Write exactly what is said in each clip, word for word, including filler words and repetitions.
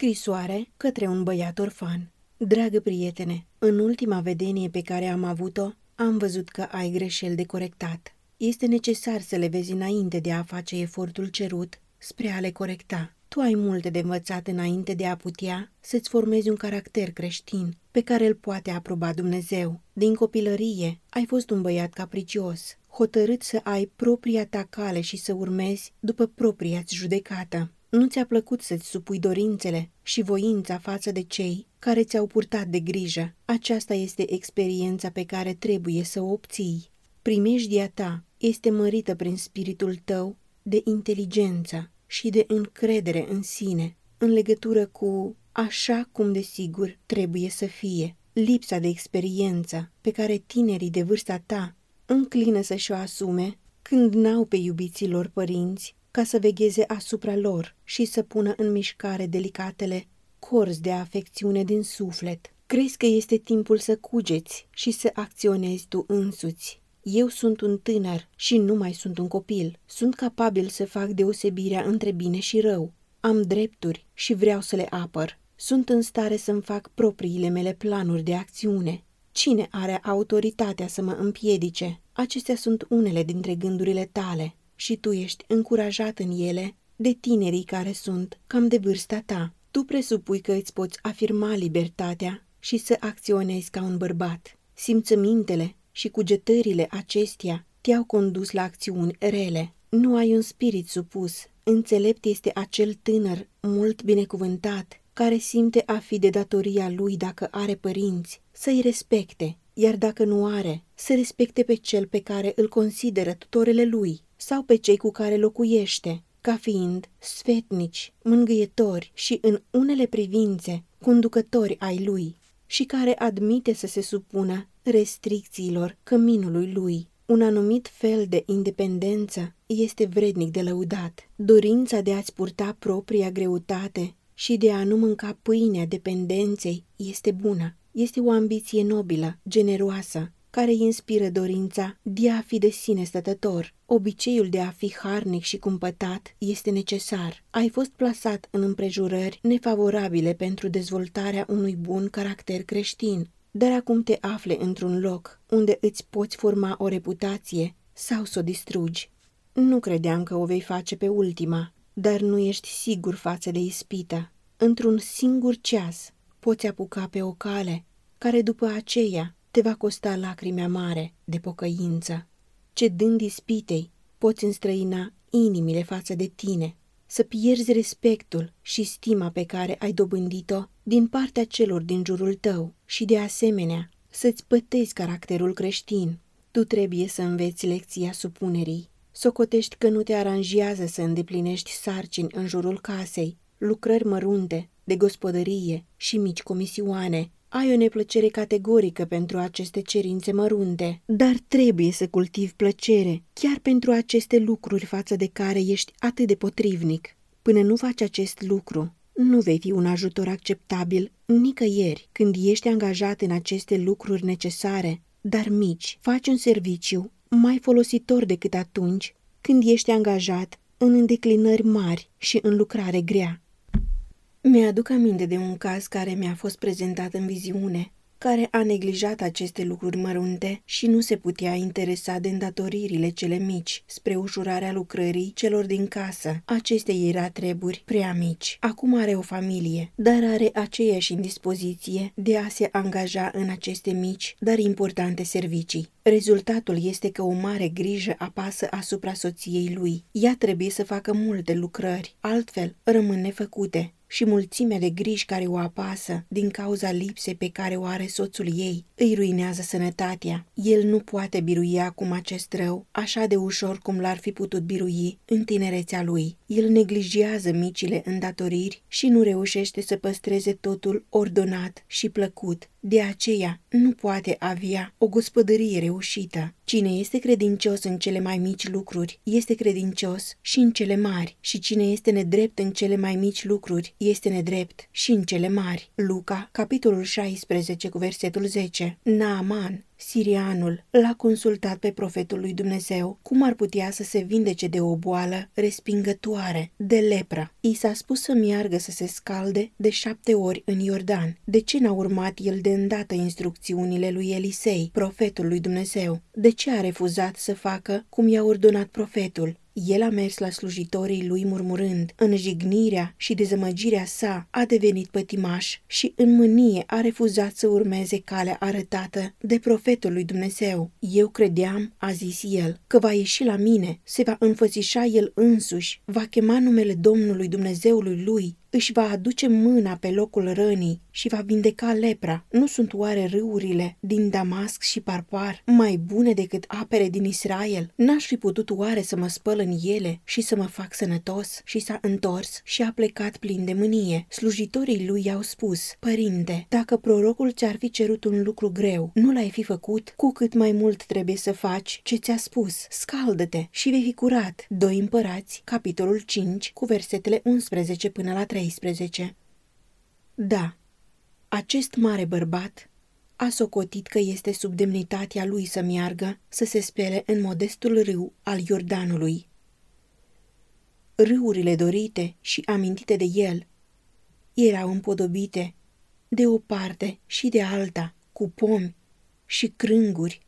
Scrisoare către un băiat orfan. Dragă prietene, în ultima vedenie pe care am avut-o, am văzut că ai greșeli de corectat. Este necesar să le vezi înainte de a face efortul cerut spre a le corecta. Tu ai multe de învățat înainte de a putea să-ți formezi un caracter creștin pe care îl poate aproba Dumnezeu. Din copilărie ai fost un băiat capricios, hotărât să ai propria ta cale și să urmezi după propria-ți judecată. Nu ți-a plăcut să-ți supui dorințele și voința față de cei care ți-au purtat de grijă. Aceasta este experiența pe care trebuie să o obții. Primejdia ta este mărită prin spiritul tău de inteligență și de încredere în sine, în legătură cu așa cum desigur trebuie să fie. Lipsa de experiență pe care tinerii de vârsta ta înclină să-și o asume când n-au pe iubiții lor părinți ca să vegheze asupra lor și să pună în mișcare delicatele corzi de afecțiune din suflet. Crezi că este timpul să cugeți și să acționezi tu însuți. Eu sunt un tânăr și nu mai sunt un copil. Sunt capabil să fac deosebirea între bine și rău. Am drepturi și vreau să le apăr. Sunt în stare să-mi fac propriile mele planuri de acțiune. Cine are autoritatea să mă împiedice? Acestea sunt unele dintre gândurile tale și tu ești încurajat în ele de tinerii care sunt cam de vârsta ta. Tu presupui că îți poți afirma libertatea și să acționezi ca un bărbat. Simțămintele și cugetările acestea te-au condus la acțiuni rele. Nu ai un spirit supus. Înțelept este acel tânăr mult binecuvântat care simte a fi de datoria lui, dacă are părinți, să-i respecte, iar dacă nu are, să respecte pe cel pe care îl consideră tutorele lui sau pe cei cu care locuiește, ca fiind sfetnici, mângâietori și, în unele privințe, conducători ai lui, și care admite să se supună restricțiilor căminului lui. Un anumit fel de independență este vrednic de lăudat. Dorința de a-ți purta propria greutate și de a nu mânca pâinea dependenței este bună. Este o ambiție nobilă, generoasă, care îi inspiră dorința de a fi de sine stătător. Obiceiul de a fi harnic și cumpătat este necesar. Ai fost plasat în împrejurări nefavorabile pentru dezvoltarea unui bun caracter creștin, dar acum te afli într-un loc unde îți poți forma o reputație sau să o distrugi. Nu credeam că o vei face pe ultima, dar nu ești sigur față de ispită. Într-un singur ceas poți apuca pe o cale care după aceea te va costa lacrimea mare de pocăință. Cedând ispitei, poți înstrăina inimile față de tine, să pierzi respectul și stima pe care ai dobândit-o din partea celor din jurul tău și, de asemenea, să-ți pătezi caracterul creștin. Tu trebuie să înveți lecția supunerii. Socotești că nu te aranjează să îndeplinești sarcini în jurul casei, lucrări mărunte, de gospodărie și mici comisioane. Ai o neplăcere categorică pentru aceste cerințe mărunte, dar trebuie să cultivi plăcere chiar pentru aceste lucruri față de care ești atât de potrivnic. Până nu faci acest lucru, nu vei fi un ajutor acceptabil nicăieri. Când ești angajat în aceste lucruri necesare, dar mici, faci un serviciu mai folositor decât atunci când ești angajat în îndeclinări mari și în lucrare grea. Mi-aduc aminte de un caz care mi-a fost prezentat în viziune, care a neglijat aceste lucruri mărunte și nu se putea interesa de îndatoririle cele mici spre ușurarea lucrării celor din casă. Acestea era treburi prea mici. Acum are o familie, dar are aceeași indispoziție de a se angaja în aceste mici, dar importante servicii. Rezultatul este că o mare grijă apasă asupra soției lui. Ea trebuie să facă multe lucrări, altfel rămân nefăcute. Și mulțimea de griji care o apasă din cauza lipsei pe care o are soțul ei îi ruinează sănătatea. El nu poate birui acum acest rău așa de ușor cum l-ar fi putut birui în tinerețea lui. El neglijează micile îndatoriri și nu reușește să păstreze totul ordonat și plăcut. De aceea nu poate avea o gospodărie reușită. Cine este credincios în cele mai mici lucruri, este credincios și în cele mari, și cine este nedrept în cele mai mici lucruri, este nedrept și în cele mari. Luca, capitolul șaisprezece, cu versetul zece. Naaman, sirianul, l-a consultat pe profetul lui Dumnezeu cum ar putea să se vindece de o boală respingătoare, de lepră. I s-a spus să meargă să se scalde de șapte ori în Iordan. De ce n-a urmat el de îndată instrucțiunile lui Elisei, profetul lui Dumnezeu? De ce a refuzat să facă cum i-a ordonat profetul? El a mers la slujitorii lui murmurând, în jignirea și dezamăgirea sa a devenit pătimaș și în mânie a refuzat să urmeze calea arătată de profetul lui Dumnezeu. Eu credeam, a zis el, că va ieși la mine, se va înfățișa el însuși, va chema numele Domnului Dumnezeului lui, își va aduce mâna pe locul rănii și va vindeca lepra. Nu sunt oare râurile din Damasc și Parpar mai bune decât apele din Israel? N-aș fi putut oare să mă spăl în ele și să mă fac sănătos? Și s-a întors și a plecat plin de mânie. Slujitorii lui i-au spus, Părinte, dacă prorocul ți-ar fi cerut un lucru greu, nu l-ai fi făcut? Cu cât mai mult trebuie să faci ce ți-a spus. Scaldă-te și vei fi curat. doi Împărați, capitolul cinci, cu versetele unsprezece până la treisprezece. Da, acest mare bărbat a socotit că este sub demnitatea lui să meargă să se spele în modestul râu al Iordanului. Râurile dorite și amintite de el erau împodobite de o parte și de alta cu pomi și crânguri.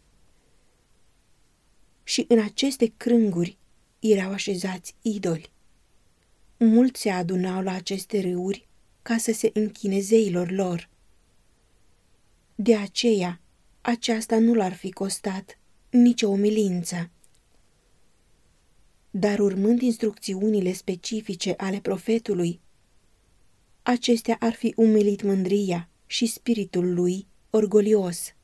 Și în aceste crânguri erau așezați idoli. Mulți se adunau la aceste râuri ca să se închine zeilor lor. De aceea, aceasta nu l-ar fi costat nicio umilință. Dar urmând instrucțiunile specifice ale profetului, acestea ar fi umilit mândria și spiritul lui orgolios.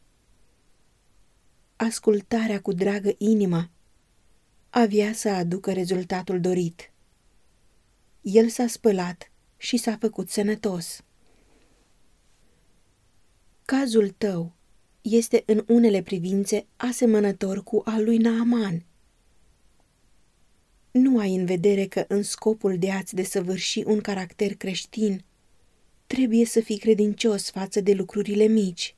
Ascultarea cu dragă inimă avea să aducă rezultatul dorit. El s-a spălat și s-a făcut sănătos. Cazul tău este în unele privințe asemănător cu al lui Naaman. Nu ai în vedere că în scopul de a-ți desăvârși un caracter creștin, trebuie să fii credincios față de lucrurile mici.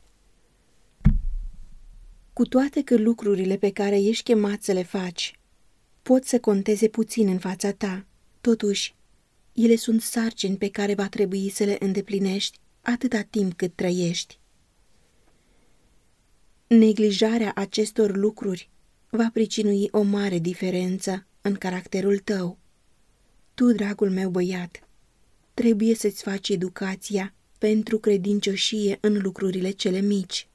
Cu toate că lucrurile pe care ești chemat să le faci pot să conteze puțin în fața ta, totuși, ele sunt sarcini pe care va trebui să le îndeplinești atâta timp cât trăiești. Neglijarea acestor lucruri va pricinui o mare diferență în caracterul tău. Tu, dragul meu băiat, trebuie să-ți faci educația pentru credincioșie în lucrurile cele mici.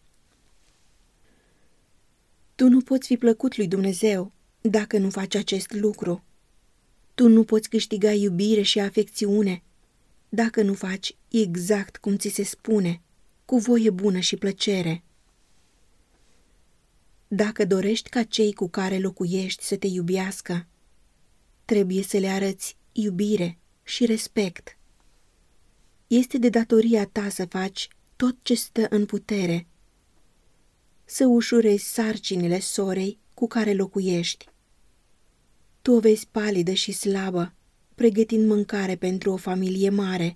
Tu nu poți fi plăcut lui Dumnezeu dacă nu faci acest lucru. Tu nu poți câștiga iubire și afecțiune dacă nu faci exact cum ți se spune, cu voie bună și plăcere. Dacă dorești ca cei cu care locuiești să te iubească, trebuie să le arăți iubire și respect. Este de datoria ta să faci tot ce stă în putere, să ușurezi sarcinile sorei cu care locuiești. Tu o vezi palidă și slabă, pregătind mâncare pentru o familie mare.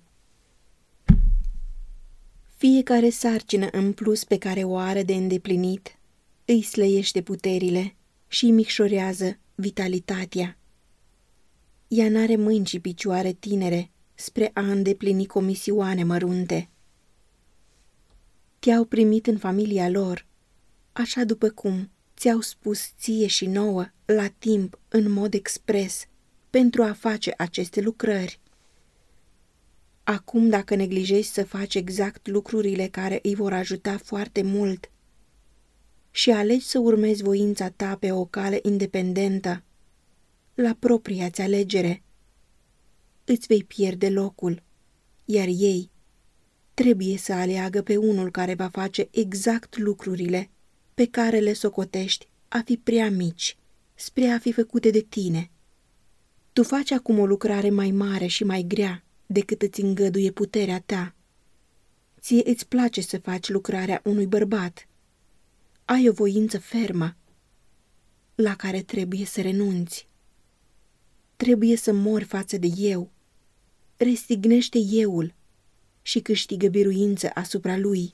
Fiecare sarcină în plus pe care o are de îndeplinit îi slăiește puterile și îi micșorează vitalitatea. Ea n-are mâini și picioare tinere spre a îndeplini comisioane mărunte. Te-au primit în familia lor, așa după cum ți-au spus ție și nouă, la timp, în mod expres, pentru a face aceste lucrări. Acum, dacă neglijezi să faci exact lucrurile care îi vor ajuta foarte mult și alegi să urmezi voința ta pe o cale independentă, la propria-ți alegere, îți vei pierde locul, iar ei trebuie să aleagă pe unul care va face exact lucrurile pe care le socotești a fi prea mici, spre a fi făcute de tine. Tu faci acum o lucrare mai mare și mai grea decât îți îngăduie puterea ta. Ție îți place să faci lucrarea unui bărbat. Ai o voință fermă, la care trebuie să renunți. Trebuie să mori față de eu restignește euul și câștigă biruință asupra lui.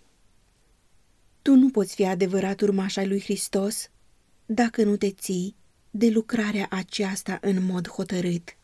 Tu nu poți fi adevărat urmaș al lui Hristos dacă nu te ții de lucrarea aceasta în mod hotărât.